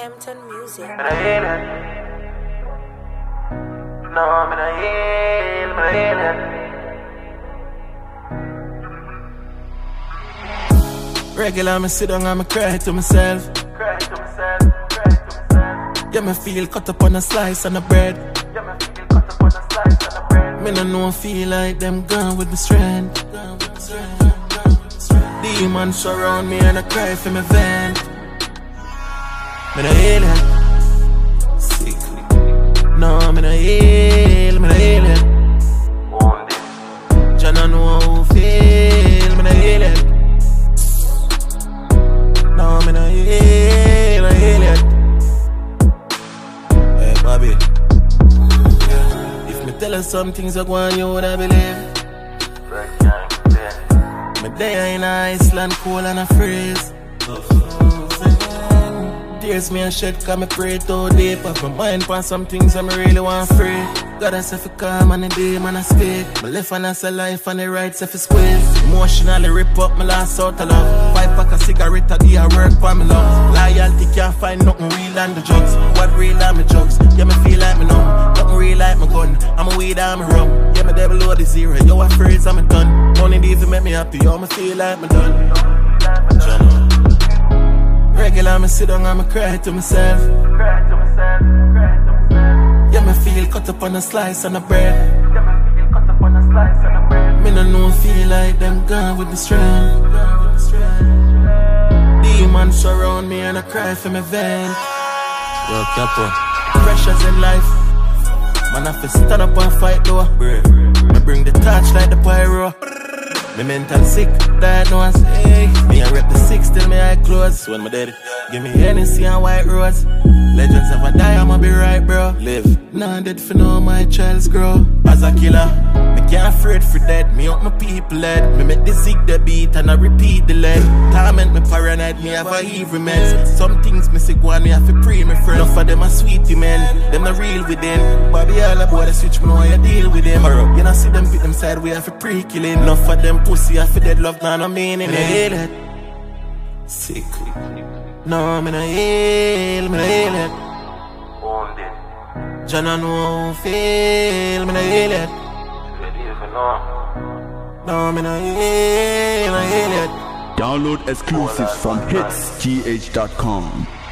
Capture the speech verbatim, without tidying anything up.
Hampton Music. No, I'm in a hill, I'm in a hill. Regular, me sit down and me cry to myself. Cry to myself, cry to myself. Yeah, me feel cut up on a slice on the bread. Yeah, me feel cut up on a slice on the bread. Me no know, feel like them gone with the strength. Demons surround me and I cry for me vent. Me no alien. Sickly. No, me no alien, me no alien. Wounded. Jah no know how feel, me no alien. No, me no alien, no alien. Hey, Bobby. If me tell her some things I want, you woulda believe. Right time, yeah. Me there in Iceland, cold and a freeze. Tears me a shed, cause me pray too deep. Off my mind for some things I me really want free. God I say fi calm and the day man I speak. My left hand I say life and the right say fi squeeze. Emotionally rip up my last out of love. Five pack of cigarette a day I work for me love. Loyalty can't find nothing real on the drugs. What real are me drugs? Yeah, me feel like me numb. Nothing real like my gun. I'm a weed and me rum. Yeah, me devil load the zero. Yo, I freeze I'm a done. Money even make me happy. Yo, me feel like me done. Regular, me sit down and me cry to myself. Cry to myself, cry to myself. Yeah, me feel cut up on a slice on the bread. Yeah, me feel cut up on a slice on the bread. Me no know, feel like them gone with the strength. Demons surround me and I cry for me vent. Yo, Capo. Pressures in life. Man, I fi stand up and fight though. Me bring the torch like the pyro. Me mental sick, diagnosed. Hey. Me I rep the six till me eye close. When my daddy give me Hennessy and white rose. Legends if I die, I'ma be right, bro. Live, nah dead for no my child's grow. As a killer, me can't afraid for dead. Me up my people led. Me make the zig the beat and I repeat the lead. Torment me paranoid, me have a evil meds. Some things me say go on, me have to pray me friend. Enough of them a sweetie men, them not real within. Bobby all about the switch, me know how you deal with them. You know see them pick them side, we have to pre-killing. Enough of them pussy, I feel dead love, nah no meaning it. Sick. No, me no heal, me no heal it. Wounded. Jah no know how feel, me no heal it. Ready for now. No, me no heal, me no heal it. Download exclusives from hits g h dot com.